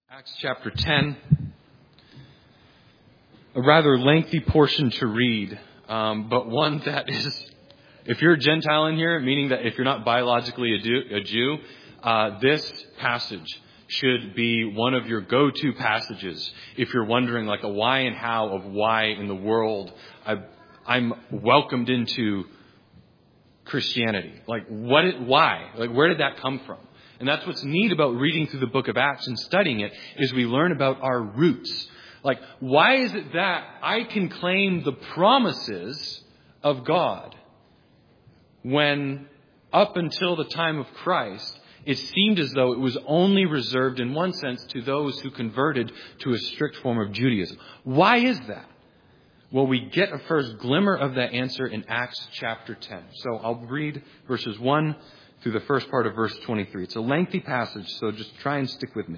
Acts chapter 10, a rather lengthy portion to read, but one that is, if you're a Gentile in here, meaning that if you're not biologically a Jew, this passage should be one of your go-to passages if you're wondering like a why and how of why in the world I'm welcomed into Christianity. Like why? Like where did that come from? And that's what's neat about reading through the book of Acts and studying it, is we learn about our roots. Like, why is it that I can claim the promises of God when up until the time of Christ, it seemed as though it was only reserved in one sense to those who converted to a strict form of Judaism? Why is that? Well, we get a first glimmer of that answer in Acts chapter 10. So I'll read verses 1 through the first part of verse 23. It's a lengthy passage, so just try and stick with me.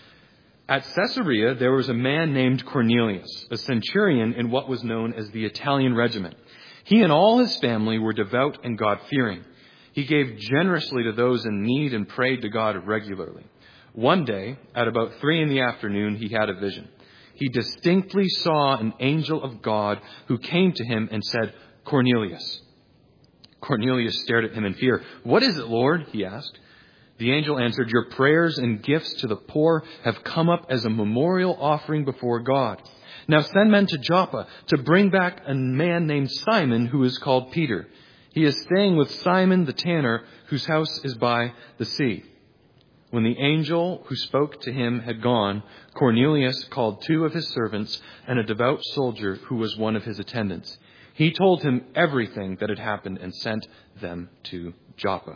At Caesarea, there was a man named Cornelius, a centurion in what was known as the Italian regiment. He and all his family were devout and God-fearing. He gave generously to those in need and prayed to God regularly. One day, at about 3 p.m, he had a vision. He distinctly saw an angel of God who came to him and said, "Cornelius." Cornelius stared at him in fear. "What is it, Lord?" he asked. The angel answered, "Your prayers and gifts to the poor have come up as a memorial offering before God. Now send men to Joppa to bring back a man named Simon who is called Peter. He is staying with Simon the tanner, whose house is by the sea." When the angel who spoke to him had gone, Cornelius called 2 of his servants and a devout soldier who was one of his attendants. He told him everything that had happened and sent them to Joppa.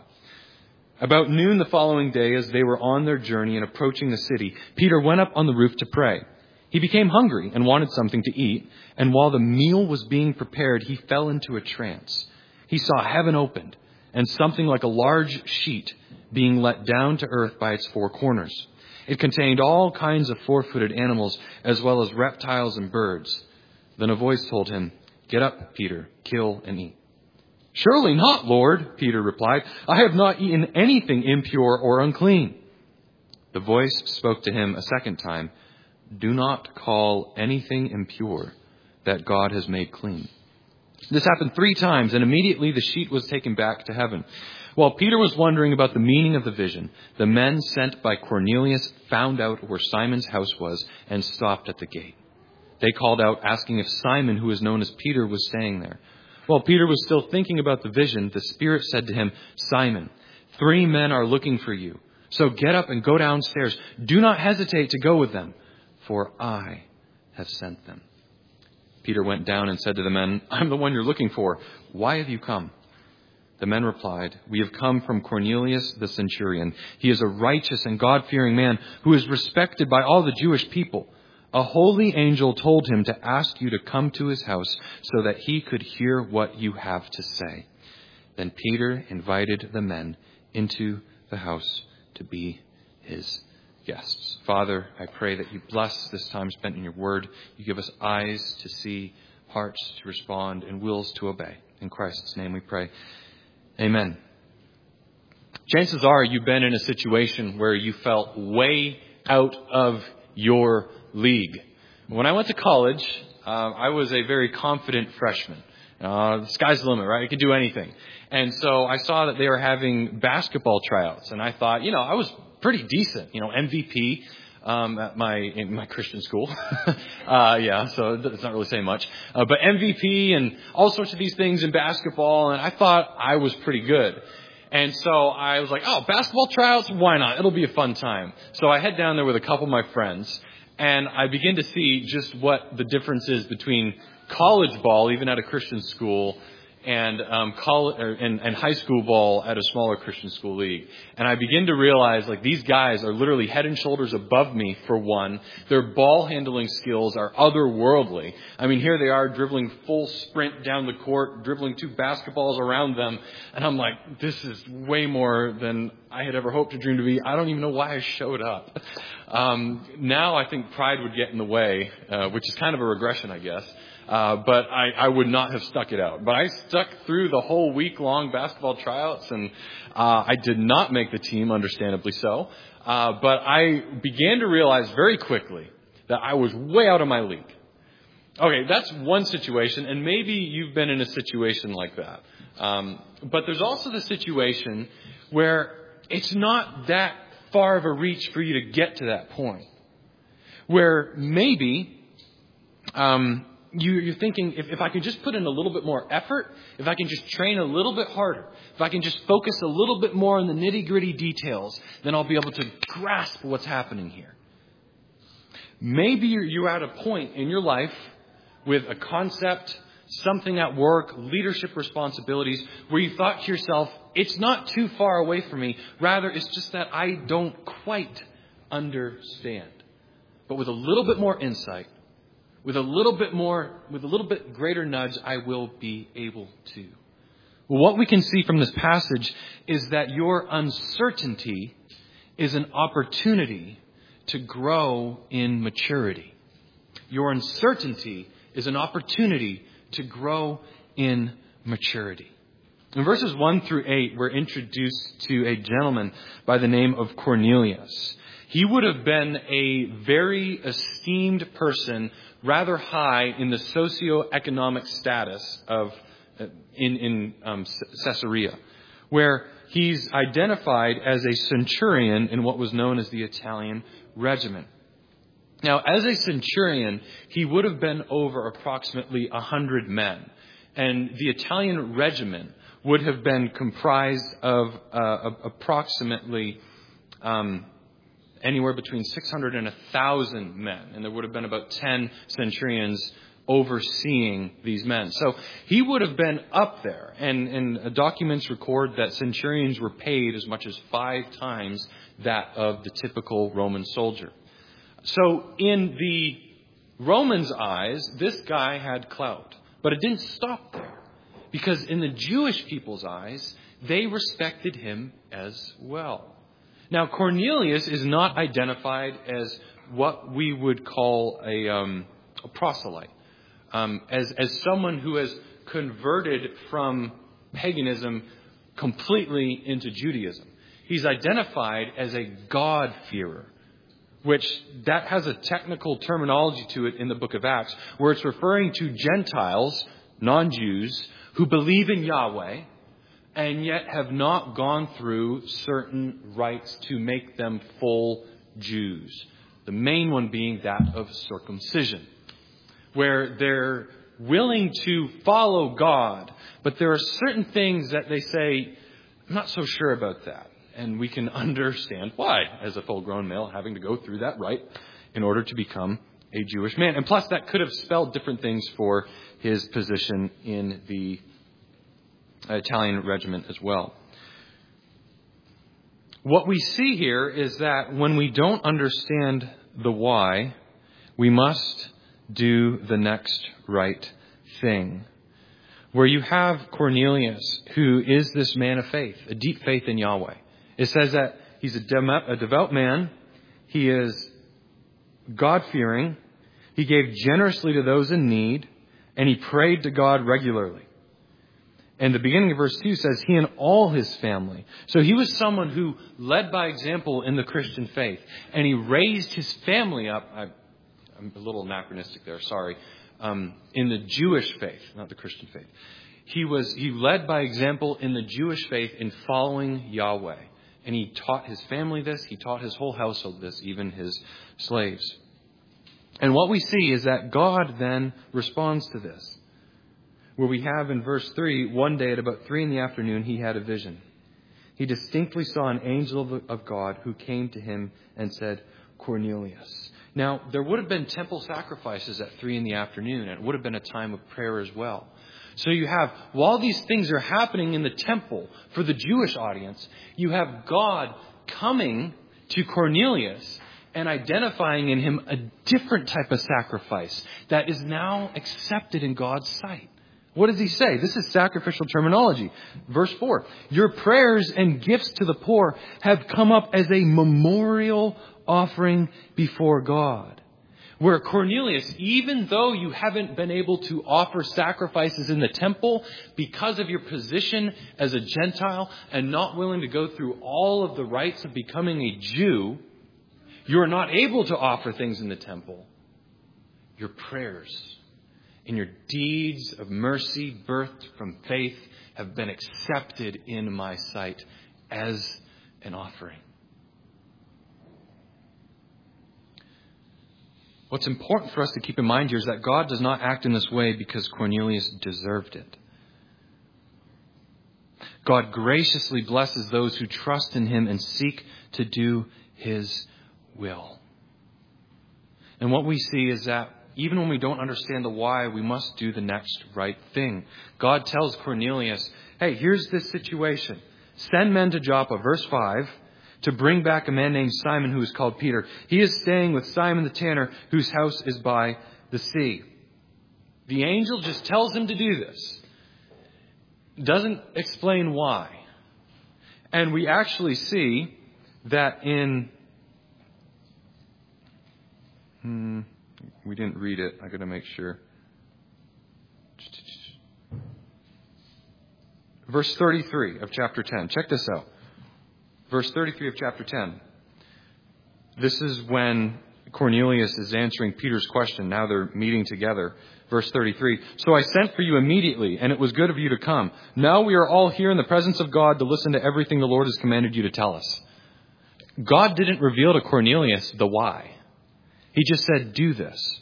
About noon the following day, as they were on their journey and approaching the city, Peter went up on the roof to pray. He became hungry and wanted something to eat, and while the meal was being prepared, he fell into a trance. He saw heaven opened and something like a large sheet being let down to earth by its 4 corners. It contained all kinds of 4-footed animals, as well as reptiles and birds. Then a voice told him, "Get up, Peter, kill and eat." "Surely not, Lord," Peter replied. "I have not eaten anything impure or unclean." The voice spoke to him a second time, "Do not call anything impure that God has made clean." This happened 3 times, and immediately the sheet was taken back to heaven. While Peter was wondering about the meaning of the vision, the men sent by Cornelius found out where Simon's house was and stopped at the gate. They called out, asking if Simon, who is known as Peter, was staying there. While Peter was still thinking about the vision, the Spirit said to him, "Simon, 3 men are looking for you. So get up and go downstairs. Do not hesitate to go with them, for I have sent them." Peter went down and said to the men, "I'm the one you're looking for. Why have you come?" The men replied, "We have come from Cornelius the centurion. He is a righteous and God-fearing man who is respected by all the Jewish people. A holy angel told him to ask you to come to his house so that he could hear what you have to say." Then Peter invited the men into the house to be his guests. Father, I pray that you bless this time spent in your word. You give us eyes to see, hearts to respond, and wills to obey. In Christ's name we pray. Amen. Chances are you've been in a situation where you felt way out of your league. When I went to college, I was a very confident freshman. The sky's the limit, right? I could do anything. And so I saw that they were having basketball tryouts, and I thought, I was pretty decent, MVP in my Christian school. So it's not really saying much. But MVP and all sorts of these things in basketball, and I thought I was pretty good. And so I was like, basketball tryouts? Why not? It'll be a fun time. So I head down there with a couple of my friends, and I begin to see just what the difference is between college ball, even at a Christian school, and high school ball at a smaller Christian school league. And I begin to realize, these guys are literally head and shoulders above me, for one. Their ball handling skills are otherworldly. I mean, here they are dribbling full sprint down the court, dribbling 2 basketballs around them. And I'm like, this is way more than I had ever hoped or dreamed to be. I don't even know why I showed up. Now I think pride would get in the way, which is kind of a regression, I guess. but I would not have stuck it out. But I stuck through the whole week-long basketball tryouts, and I did not make the team, understandably so. But I began to realize very quickly that I was way out of my league. Okay, that's one situation, and maybe you've been in a situation like that. But there's also the situation where it's not that far of a reach for you to get to that point. Where maybe you're thinking, if I can just put in a little bit more effort, if I can just train a little bit harder, if I can just focus a little bit more on the nitty-gritty details, then I'll be able to grasp what's happening here. Maybe you're at a point in your life with a concept, something at work, leadership responsibilities, where you thought to yourself, it's not too far away from me. Rather, it's just that I don't quite understand. But with a little bit more insight, with a little bit greater nudge, I will be able to. Well, what we can see from this passage is that your uncertainty is an opportunity to grow in maturity. Your uncertainty is an opportunity to grow in maturity. In verses 1 through 8, we're introduced to a gentleman by the name of Cornelius. He would have been a very esteemed person, rather high in the socioeconomic status of in Caesarea, where he's identified as a centurion in what was known as the Italian regiment. Now, as a centurion, he would have been over approximately 100 men. And the Italian regiment would have been comprised of approximately anywhere between 600 and 1,000 men. And there would have been about 10 centurions overseeing these men. So he would have been up there. And documents record that centurions were paid as much as 5 times that of the typical Roman soldier. So in the Romans' eyes, this guy had clout. But it didn't stop there. Because in the Jewish people's eyes, they respected him as well. Now, Cornelius is not identified as what we would call a proselyte. As someone who has converted from paganism completely into Judaism. He's identified as a God-fearer. Which that has a technical terminology to it in the book of Acts, where it's referring to Gentiles, non-Jews, who believe in Yahweh, and yet have not gone through certain rites to make them full Jews. The main one being that of circumcision, where they're willing to follow God, but there are certain things that they say, I'm not so sure about that. And we can understand why, as a full-grown male, having to go through that rite in order to become a Jewish man. And plus, that could have spelled different things for his position in the Italian regiment as well. What we see here is that when we don't understand the why, we must do the next right thing. Where you have Cornelius, who is this man of faith, a deep faith in Yahweh. It says that he's a devout man. He is God-fearing. He gave generously to those in need. And he prayed to God regularly. And the beginning of verse 2 says he and all his family. So he was someone who led by example in the Christian faith. And he raised his family up. I'm a little anachronistic there, sorry. In the Jewish faith, not the Christian faith. He led by example in the Jewish faith in following Yahweh. And he taught his family this. He taught his whole household this, even his slaves. And what we see is that God then responds to this. Where we have in verse 3, one day at about 3 p.m, he had a vision. He distinctly saw an angel of God who came to him and said, Cornelius. Now, there would have been temple sacrifices at 3 p.m, and it would have been a time of prayer as well. So you have, while these things are happening in the temple for the Jewish audience, you have God coming to Cornelius and identifying in him a different type of sacrifice that is now accepted in God's sight. What does he say? This is sacrificial terminology. Verse 4, your prayers and gifts to the poor have come up as a memorial offering before God. Where Cornelius, even though you haven't been able to offer sacrifices in the temple because of your position as a Gentile and not willing to go through all of the rites of becoming a Jew, you are not able to offer things in the temple. Your prayers and your deeds of mercy birthed from faith have been accepted in my sight as an offering. What's important for us to keep in mind here is that God does not act in this way because Cornelius deserved it. God graciously blesses those who trust in him and seek to do his will. And what we see is that even when we don't understand the why, we must do the next right thing. God tells Cornelius, hey, here's this situation. Send men to Joppa, verse 5, to bring back a man named Simon who is called Peter. He is staying with Simon the tanner, whose house is by the sea. The angel just tells him to do this. Doesn't explain why. And we actually see that in... we didn't read it. I got to make sure. Verse 33 of chapter 10. Check this out. Verse 33 of chapter 10. This is when Cornelius is answering Peter's question. Now they're meeting together. Verse 33. So I sent for you immediately, and it was good of you to come. Now we are all here in the presence of God to listen to everything the Lord has commanded you to tell us. God didn't reveal to Cornelius the why. He just said, do this.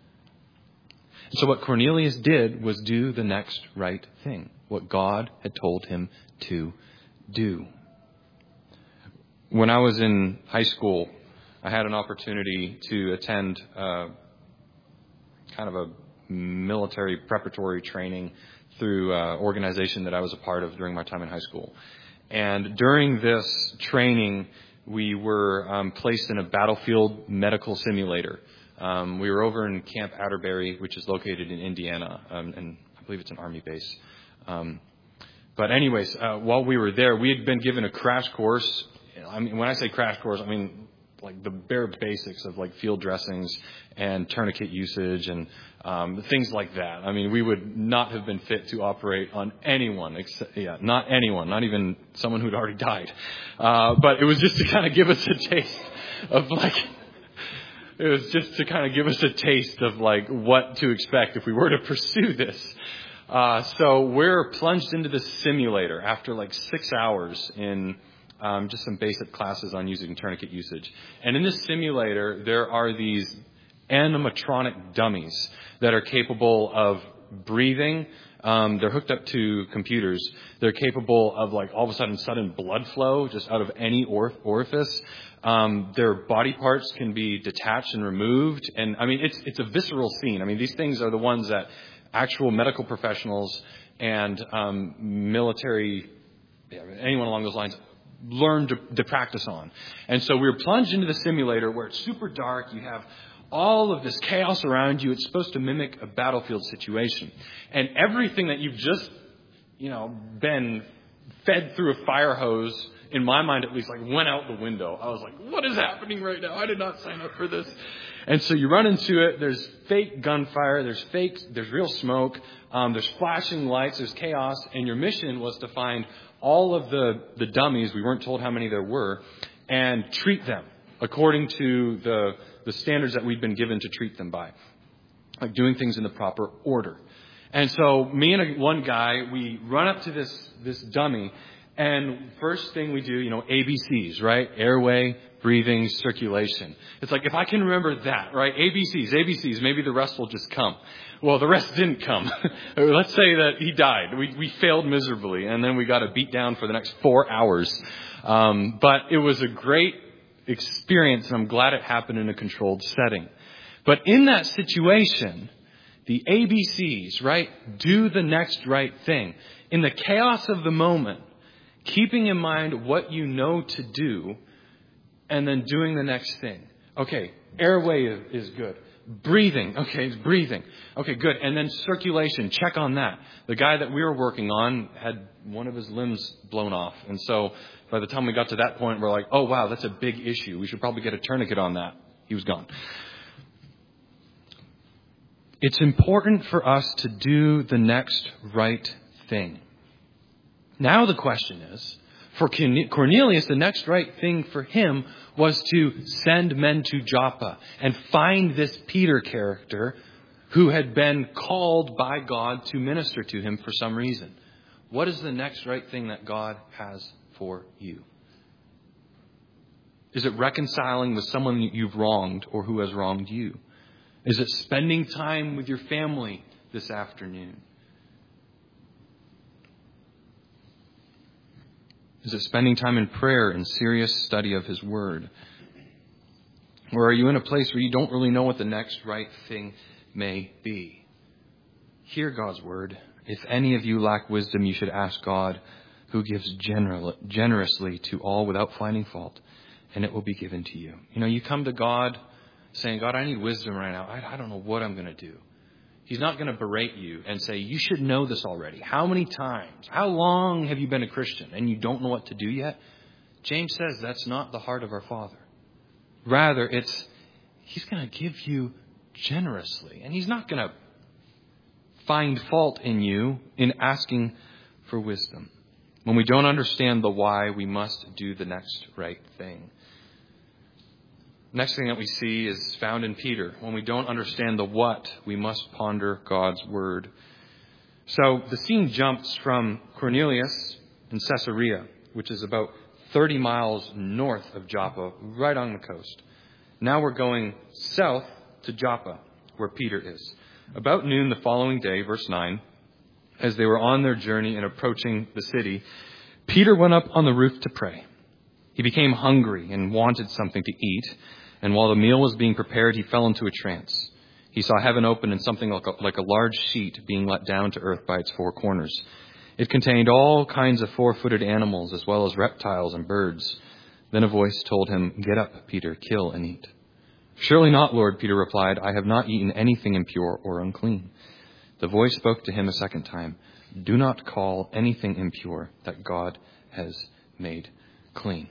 So what Cornelius did was do the next right thing. What God had told him to do. When I was in high school, I had an opportunity to attend kind of a military preparatory training through an organization that I was a part of during my time in high school. And during this training, we were placed in a battlefield medical simulator. We were over in Camp Atterbury, which is located in Indiana, and I believe it's an Army base. But anyways, while we were there, we had been given a crash course. I mean, when I say crash course, I mean like the bare basics of like field dressings and tourniquet usage and things like that. I mean, we would not have been fit to operate on anyone, not anyone, not even someone who'd already died. But it was just to kind of give us a taste of like, it was just to kind of give us a taste of like what to expect if we were to pursue this. So we're plunged into this simulator after like 6 hours in just some basic classes on using tourniquet usage. And in this simulator, there are these animatronic dummies that are capable of breathing. They're hooked up to computers. They're capable of like all of a sudden blood flow just out of any orifice. Their body parts can be detached and removed. And I mean, it's a visceral scene. I mean, these things are the ones that actual medical professionals and military, anyone along those lines, learn to practice on. And so we were plunged into the simulator where it's super dark. You have all of this chaos around you. It's supposed to mimic a battlefield situation. And everything that you've just, been fed through a fire hose, in my mind at least, like went out the window. I was like, what is happening right now? I did not sign up for this. And so you run into it. There's fake gunfire. There's real smoke. There's flashing lights. There's chaos. And your mission was to find all of the dummies, we weren't told how many there were, and treat them according to the standards that we'd been given to treat them by, like doing things in the proper order. And so me and one guy, we run up to this dummy, and first thing we do, ABCs, right? Airway, breathing, circulation. It's like, if I can remember that, right? ABCs, maybe the rest will just come. Well, the rest didn't come. Let's say that he died. We failed miserably, and then we got a beat down for the next 4 hours. But it was a great experience, and I'm glad it happened in a controlled setting. But in that situation, the ABCs, right? Do the next right thing. In the chaos of the moment, keeping in mind what you know to do, and then doing the next thing. Okay, airway is good. Breathing. Okay, it's breathing. Okay, good. And then circulation. Check on that. The guy that we were working on had one of his limbs blown off. And so by the time we got to that point, we're like, oh, wow, that's a big issue. We should probably get a tourniquet on that. He was gone. It's important for us to do the next right thing. Now the question is, for Cornelius, the next right thing for him was to send men to Joppa and find this Peter character who had been called by God to minister to him for some reason. What is the next right thing that God has for you? Is it reconciling with someone you've wronged or who has wronged you? Is it spending time with your family this afternoon? Is it spending time in prayer and serious study of His Word? Or are you in a place where you don't really know what the next right thing may be? Hear God's Word. If any of you lack wisdom, you should ask God, who gives generously to all without finding fault, and it will be given to you. You know, you come to God saying, God, I need wisdom right now. I don't know what I'm going to do. He's not going to berate you and say, you should know this already. How many times? How long have you been a Christian and you don't know what to do yet? James says that's not the heart of our Father. Rather, He's going to give you generously. And He's not going to find fault in you in asking for wisdom. When we don't understand the why, we must do the next right thing. Next thing that we see is found in Peter. When we don't understand the what, we must ponder God's Word. So the scene jumps from Cornelius in Caesarea, which is about 30 miles north of Joppa, right on the coast. Now we're going south to Joppa, where Peter is. About noon the following day, verse 9, as they were on their journey and approaching the city, Peter went up on the roof to pray. He became hungry and wanted something to eat. And while the meal was being prepared, he fell into a trance. He saw heaven open and something like a large sheet being let down to earth by its four corners. It contained all kinds of four-footed animals as well as reptiles and birds. Then a voice told him, "Get up, Peter, kill and eat." "Surely not, Lord," Peter replied. "I have not eaten anything impure or unclean." The voice spoke to him a second time. "Do not call anything impure that God has made clean."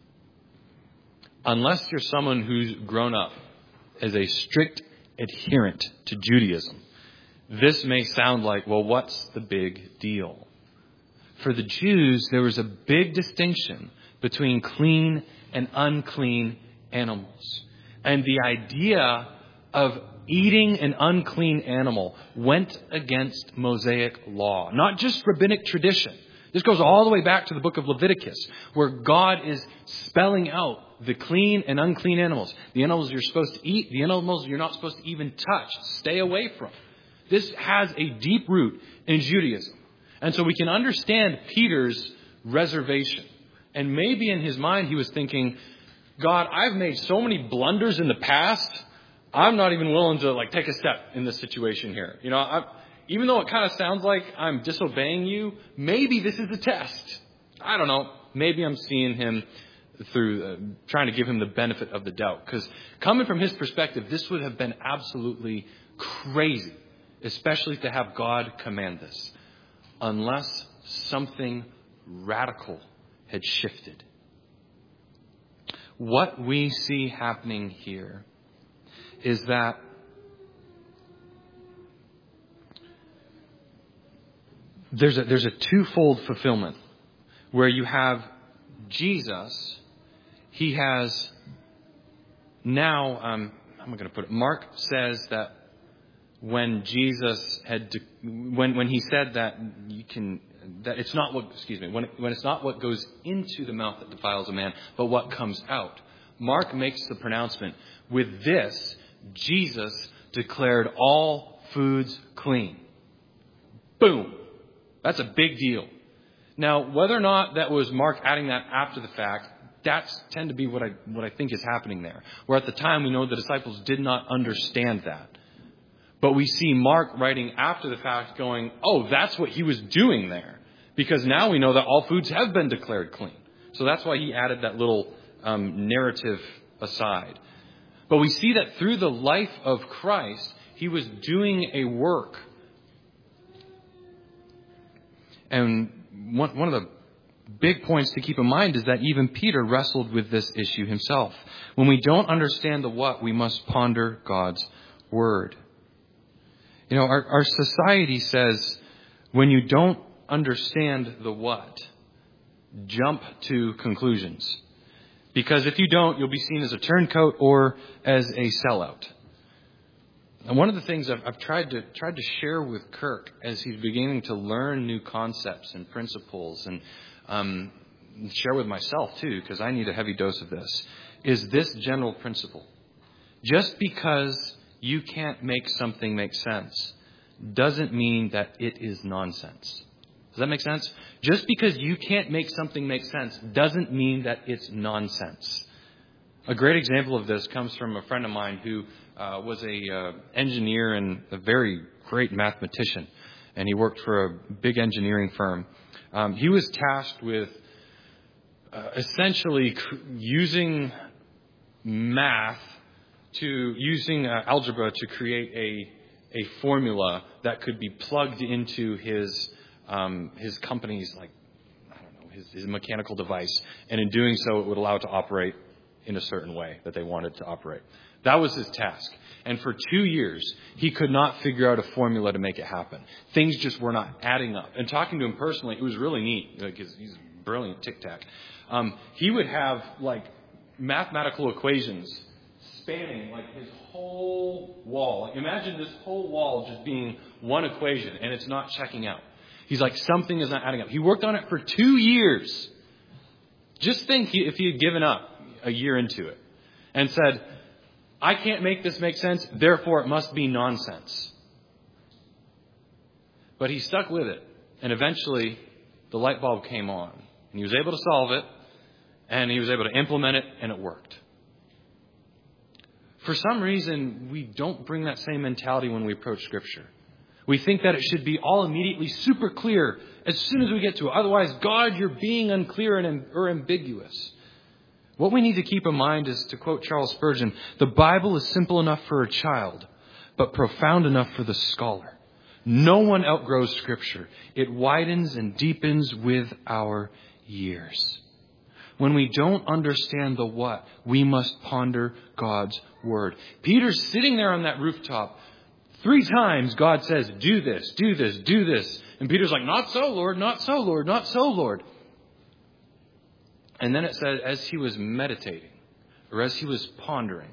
Unless you're someone who's grown up as a strict adherent to Judaism, this may sound like, well, what's the big deal? For the Jews, there was a big distinction between clean and unclean animals. And the idea of eating an unclean animal went against Mosaic law, not just rabbinic tradition. This goes all the way back to the book of Leviticus, where God is spelling out the clean and unclean animals. The animals you're supposed to eat, the animals you're not supposed to even touch, stay away from. This has a deep root in Judaism. And so we can understand Peter's reservation. And maybe in his mind he was thinking, God, I've made so many blunders in the past, I'm not even willing to take a step in this situation here. You know, even though it kind of sounds like I'm disobeying you, maybe this is a test. I don't know. Maybe I'm seeing him through trying to give him the benefit of the doubt. Because coming from his perspective, this would have been absolutely crazy, especially to have God command this, unless something radical had shifted. What we see happening here is that there's a twofold fulfillment where you have Jesus. He has now, how am I going to put it? Mark says that when Jesus when he said that that it's not when it's not what goes into the mouth that defiles a man, but what comes out. Mark makes the pronouncement, with this, Jesus declared all foods clean. Boom. That's a big deal. Now, whether or not that was Mark adding that after the fact, that's tend to be what I think is happening there. Where at the time we know the disciples did not understand that. But we see Mark writing after the fact going, oh, that's what he was doing there. Because now we know that all foods have been declared clean. So that's why he added that little narrative aside. But we see that through the life of Christ, he was doing a work. And one of the big points to keep in mind is that even Peter wrestled with this issue himself. When we don't understand the what, we must ponder God's Word. Our society says when you don't understand the what, jump to conclusions. Because if you don't, you'll be seen as a turncoat or as a sellout. And one of the things I've tried to share with Kirk as he's beginning to learn new concepts and principles, and share with myself too, because I need a heavy dose of this, is this general principle. Just because you can't make something make sense doesn't mean that it is nonsense. Does that make sense? Just because you can't make something make sense doesn't mean that it's nonsense. A great example of this comes from a friend of mine who was a engineer and a very great mathematician, and he worked for a big engineering firm. He was tasked with essentially using algebra to create a formula that could be plugged into his company's, his mechanical device, and in doing so, it would allow it to operate in a certain way that they wanted to operate. That was his task. And for 2 years, he could not figure out a formula to make it happen. Things just were not adding up. And talking to him personally, it was really neat, because he's brilliant tic-tac. He would have mathematical equations spanning his whole wall. Imagine this whole wall just being one equation, and it's not checking out. He's like, something is not adding up. He worked on it for 2 years. Just think if he had given up a year into it and said, I can't make this make sense, therefore it must be nonsense. But he stuck with it, and eventually the light bulb came on, and he was able to solve it, and he was able to implement it, and it worked. For some reason, we don't bring that same mentality when we approach Scripture. We think that it should be all immediately super clear as soon as we get to it. Otherwise, God, you're being unclear or ambiguous. What we need to keep in mind is, to quote Charles Spurgeon, the Bible is simple enough for a child, but profound enough for the scholar. No one outgrows Scripture. It widens and deepens with our years. When we don't understand the what, we must ponder God's Word. Peter's sitting there on that rooftop. 3 times God says, do this, do this, do this. And Peter's like, not so, Lord, not so, Lord, not so, Lord. And then it says, as he was meditating, or as he was pondering.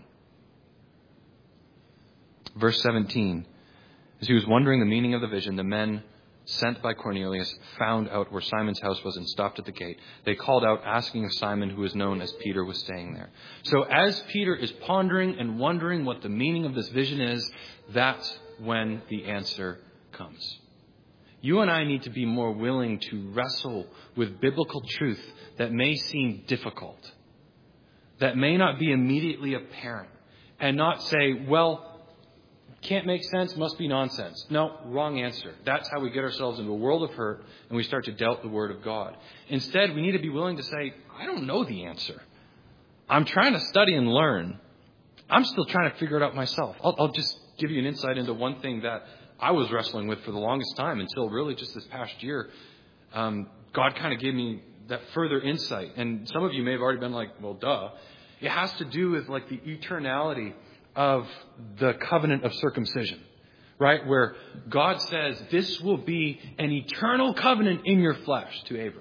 Verse 17, as he was wondering the meaning of the vision, the men sent by Cornelius found out where Simon's house was and stopped at the gate. They called out, asking if Simon, who was known as Peter, was staying there. So as Peter is pondering and wondering what the meaning of this vision is, that's when the answer comes. You and I need to be more willing to wrestle with biblical truth that may seem difficult, that may not be immediately apparent, and not say, well, can't make sense, must be nonsense. No, wrong answer. That's how we get ourselves into a world of hurt, and we start to doubt the Word of God. Instead, we need to be willing to say, I don't know the answer. I'm trying to study and learn. I'm still trying to figure it out myself. I'll just give you an insight into one thing that I was wrestling with for the longest time until really just this past year. God kind of gave me that further insight. And some of you may have already been like, well, duh. It has to do with the eternality of the covenant of circumcision, right? Where God says, this will be an eternal covenant in your flesh to Abram.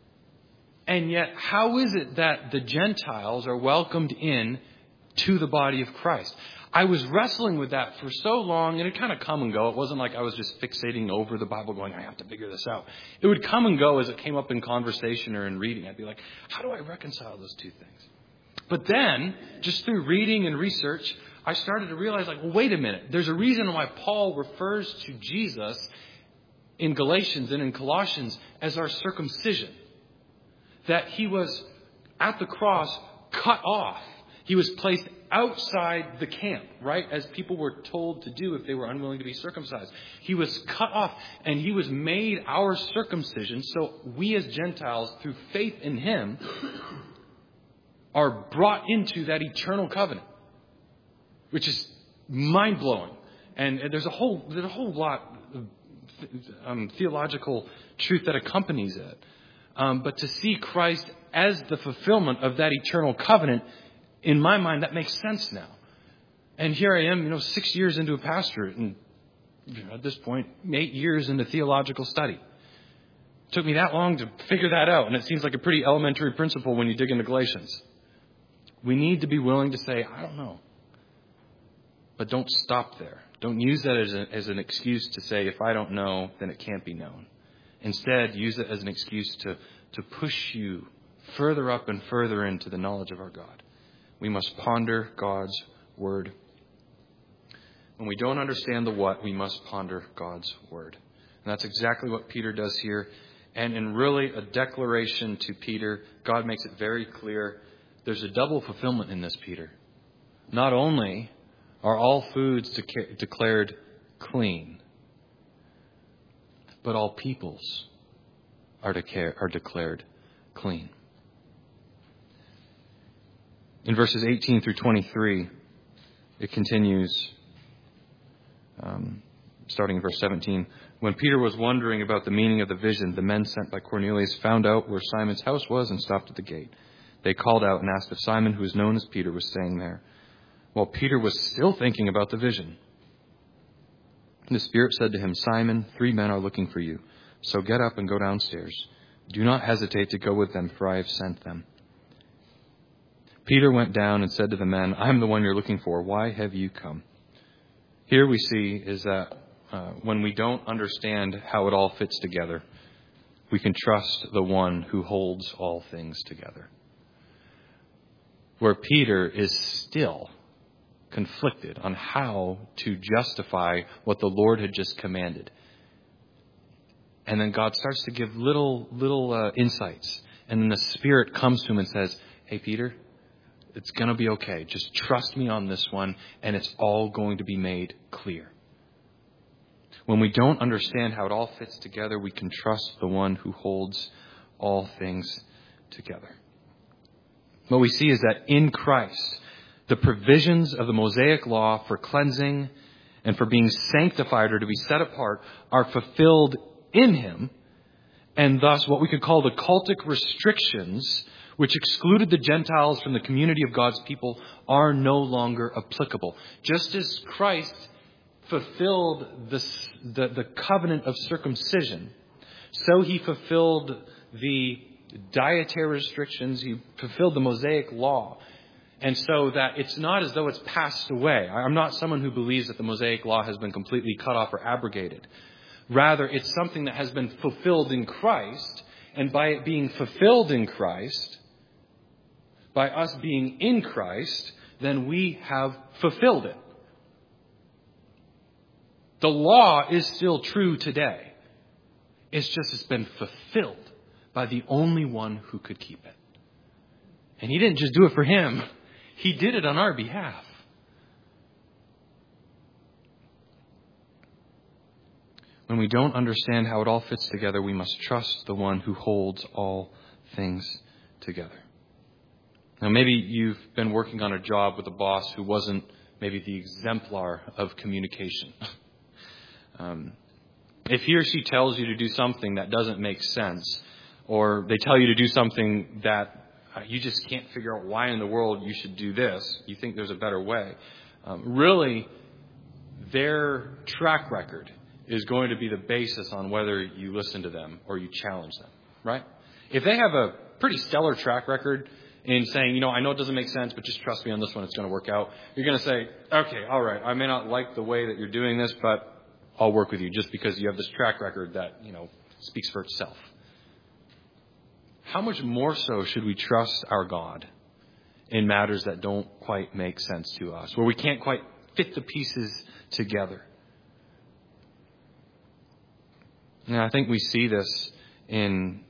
And yet, how is it that the Gentiles are welcomed in to the body of Christ? I was wrestling with that for so long, and it kind of come and go. It wasn't like I was just fixating over the Bible going, I have to figure this out. It would come and go as it came up in conversation or in reading. I'd be like, how do I reconcile those two things? But then, just through reading and research, I started to realize, well, wait a minute. There's a reason why Paul refers to Jesus in Galatians and in Colossians as our circumcision. That he was, at the cross, cut off. He was placed outside the camp, right? As people were told to do if they were unwilling to be circumcised. He was cut off, and he was made our circumcision. So we as Gentiles, through faith in him, are brought into that eternal covenant, which is mind-blowing. And there's a whole lot of theological truth that accompanies it. But to see Christ as the fulfillment of that eternal covenant, in my mind, that makes sense now. And here I am, 6 years into a pastorate, and at this point, 8 years into theological study. It took me that long to figure that out, and it seems like a pretty elementary principle when you dig into Galatians. We need to be willing to say, I don't know. But don't stop there. Don't use that as an excuse to say, if I don't know, then it can't be known. Instead, use it as an excuse to push you further up and further into the knowledge of our God. We must ponder God's Word. When we don't understand the what, we must ponder God's Word. And that's exactly what Peter does here. And in really a declaration to Peter, God makes it very clear there's a double fulfillment in this, Peter. Not only are all foods declared clean, but all peoples are declared clean. In verses 18 through 23, it continues, starting in verse 17. When Peter was wondering about the meaning of the vision, the men sent by Cornelius found out where Simon's house was and stopped at the gate. They called out and asked if Simon, who is known as Peter, was staying there. While Peter was still thinking about the vision, the Spirit said to him, Simon, 3 men are looking for you. So get up and go downstairs. Do not hesitate to go with them, for I have sent them. Peter went down and said to the men, I am the one you're looking for. Why have you come? Here we see is that when we don't understand how it all fits together, we can trust the one who holds all things together. Where Peter is still conflicted on how to justify what the Lord had just commanded. And then God starts to give little insights. And then the Spirit comes to him and says, hey, Peter, it's going to be okay. Just trust me on this one, and it's all going to be made clear. When we don't understand how it all fits together, we can trust the one who holds all things together. What we see is that in Christ, the provisions of the Mosaic law for cleansing and for being sanctified or to be set apart are fulfilled in him. And thus what we could call the cultic restrictions, which excluded the Gentiles from the community of God's people, are no longer applicable. Just as Christ fulfilled the covenant of circumcision, so he fulfilled the dietary restrictions, he fulfilled the Mosaic law. And so that it's not as though it's passed away. I'm not someone who believes that the Mosaic law has been completely cut off or abrogated. Rather, it's something that has been fulfilled in Christ. And by it being fulfilled in Christ, by us being in Christ, then we have fulfilled it. The law is still true today. It's been fulfilled by the only one who could keep it. And he didn't just do it for him. He did it on our behalf. When we don't understand how it all fits together, we must trust the one who holds all things together. Now, maybe you've been working on a job with a boss who wasn't maybe the exemplar of communication. If he or she tells you to do something that doesn't make sense, or they tell you to do something that you just can't figure out why in the world you should do this, you think there's a better way, really, their track record is going to be the basis on whether you listen to them or you challenge them, right? If they have a pretty stellar track record in saying, I know it doesn't make sense, but just trust me on this one, it's going to work out. You're going to say, okay, all right, I may not like the way that you're doing this, but I'll work with you just because you have this track record that, speaks for itself. How much more so should we trust our God in matters that don't quite make sense to us, where we can't quite fit the pieces together? And I think we see this in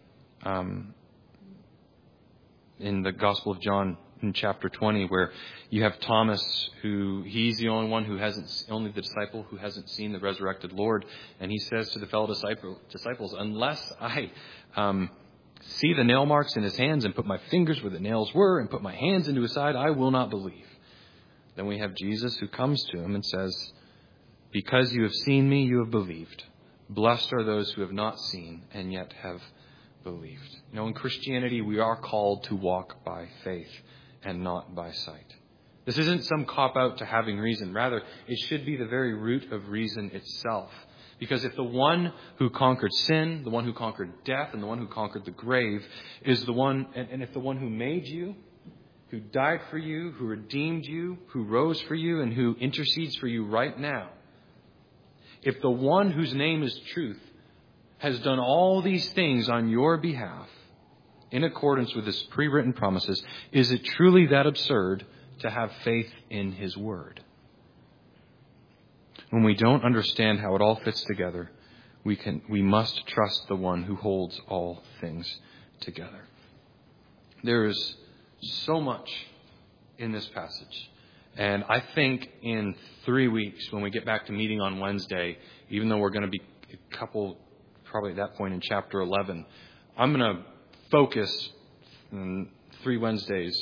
the Gospel of John in chapter 20, where you have Thomas, who he's the only disciple who hasn't seen the resurrected Lord, and he says to the fellow disciples, unless I see the nail marks in his hands and put my fingers where the nails were and put my hands into his side, I will not believe. Then we have Jesus who comes to him and says, because you have seen me, you have believed. Blessed are those who have not seen and yet have believed. In Christianity, we are called to walk by faith and not by sight. This isn't some cop-out to having reason. Rather, it should be the very root of reason itself. Because if the one who conquered sin, the one who conquered death, and the one who conquered the grave is the one, and if the one who made you, who died for you, who redeemed you, who rose for you, and who intercedes for you right now, if the one whose name is truth has done all these things on your behalf in accordance with his pre-written promises, is it truly that absurd to have faith in his word? When we don't understand how it all fits together, we must trust the one who holds all things together. There is so much in this passage. And I think in 3 weeks, when we get back to meeting on Wednesday, even though we're going to be a couple, probably at that point in chapter 11, I'm going to focus 3 Wednesdays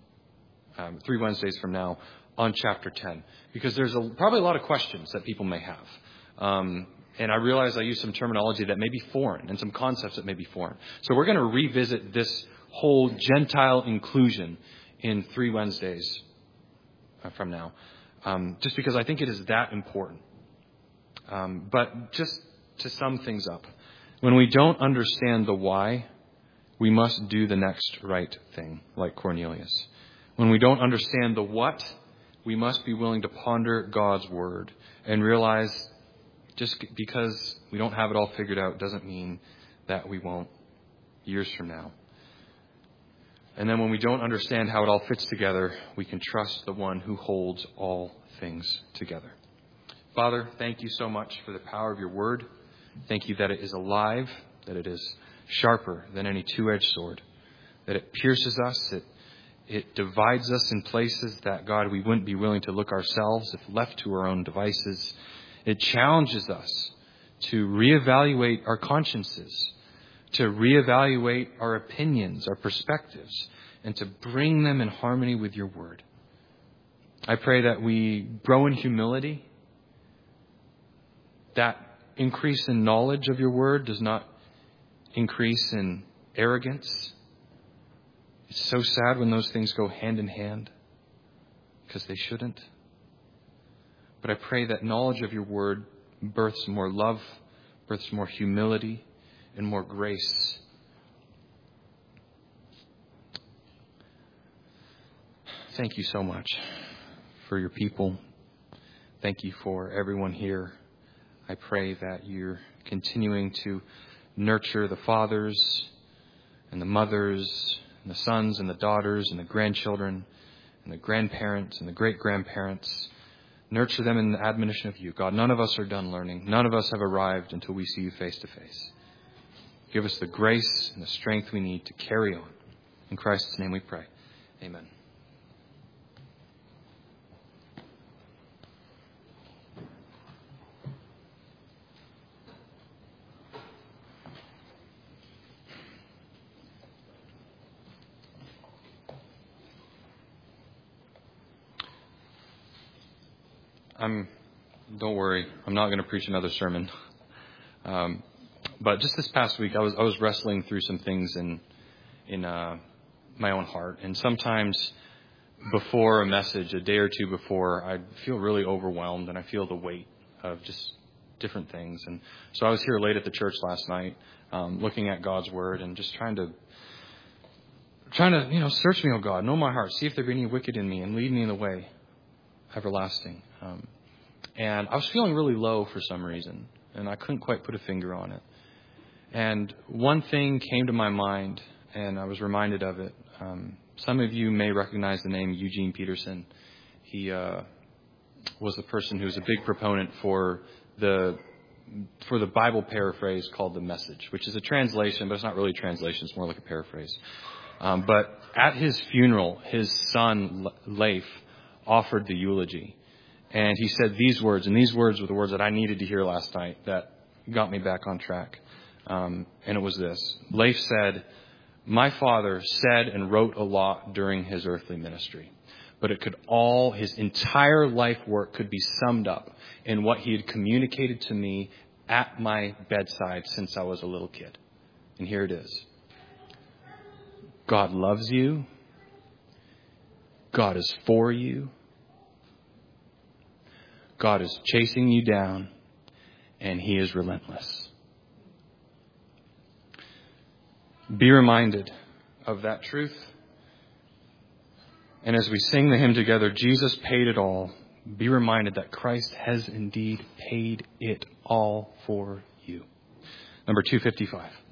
from now on chapter 10, because there's probably a lot of questions that people may have. And I realize I use some terminology that may be foreign and some concepts that may be foreign. So we're going to revisit this whole Gentile inclusion in 3 Wednesdays from now, just because I think it is that important. But just to sum things up, when we don't understand the why, we must do the next right thing, like Cornelius. When we don't understand the what, we must be willing to ponder God's word and realize just because we don't have it all figured out doesn't mean that we won't years from now. And then when we don't understand how it all fits together, we can trust the one who holds all things together. Father, thank you so much for the power of your word. Thank you that it is alive, that it is sharper than any two-edged sword, that it pierces us, it divides us in places that, God, we wouldn't be willing to look ourselves if left to our own devices. It challenges us to reevaluate our consciences, to reevaluate our opinions, our perspectives, and to bring them in harmony with your word. I pray that we grow in humility, that increase in knowledge of your word does not increase in arrogance. It's so sad when those things go hand in hand, because they shouldn't. But I pray that knowledge of your word births more love, births more humility, and more grace. Thank you so much for your people. Thank you for everyone here. I pray that you're continuing to nurture the fathers and the mothers and the sons and the daughters and the grandchildren and the grandparents and the great-grandparents. Nurture them in the admonition of you. God, none of us are done learning. None of us have arrived until we see you face to face. Give us the grace and the strength we need to carry on. In Christ's name we pray. Amen. Don't worry, I'm not going to preach another sermon. But just this past week, I was wrestling through some things in my own heart. And sometimes before a message, a day or two before, I feel really overwhelmed and I feel the weight of just different things. And so I was here late at the church last night, looking at God's word and just trying to search me, oh God, know my heart, see if there be any wicked in me and lead me in the way everlasting. And I was feeling really low for some reason, and I couldn't quite put a finger on it. And one thing came to my mind, and I was reminded of it. Some of you may recognize the name Eugene Peterson. He was the person who was a big proponent for the Bible paraphrase called The Message, which is a translation, but it's not really a translation. It's more like a paraphrase. But at his funeral, his son, Leif, offered the eulogy. And he said these words, and these words were the words that I needed to hear last night that got me back on track. And it was this. Leif said, "My father said and wrote a lot during his earthly ministry, but his entire life work could be summed up in what he had communicated to me at my bedside since I was a little kid." And here it is. God loves you. God is for you. God is chasing you down, and He is relentless. Be reminded of that truth. And as we sing the hymn together, Jesus paid it all. Be reminded that Christ has indeed paid it all for you. Number 255.